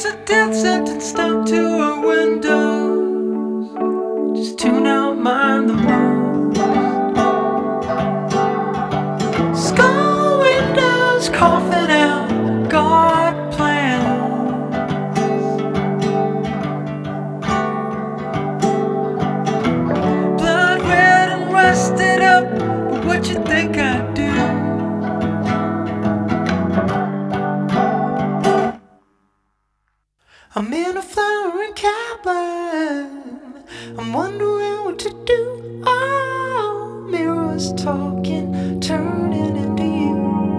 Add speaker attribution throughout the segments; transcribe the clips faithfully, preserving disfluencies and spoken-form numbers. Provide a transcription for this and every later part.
Speaker 1: There's a death sentence stuck to our windows. Just tune out, mind the most. Skull windows, coughing out God plans. Blood red and rusted up, but what you think I do? I'm in a flowering cabin. I'm wondering what to do. Oh, mirrors talking, turning into you.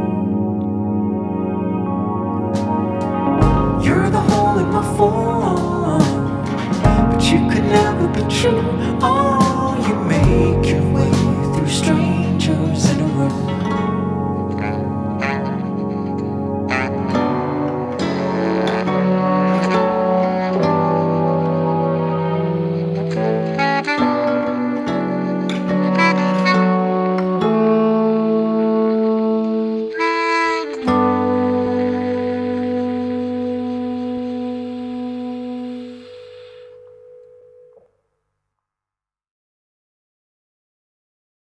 Speaker 1: You're the hole in my form, but you could never be true. Oh,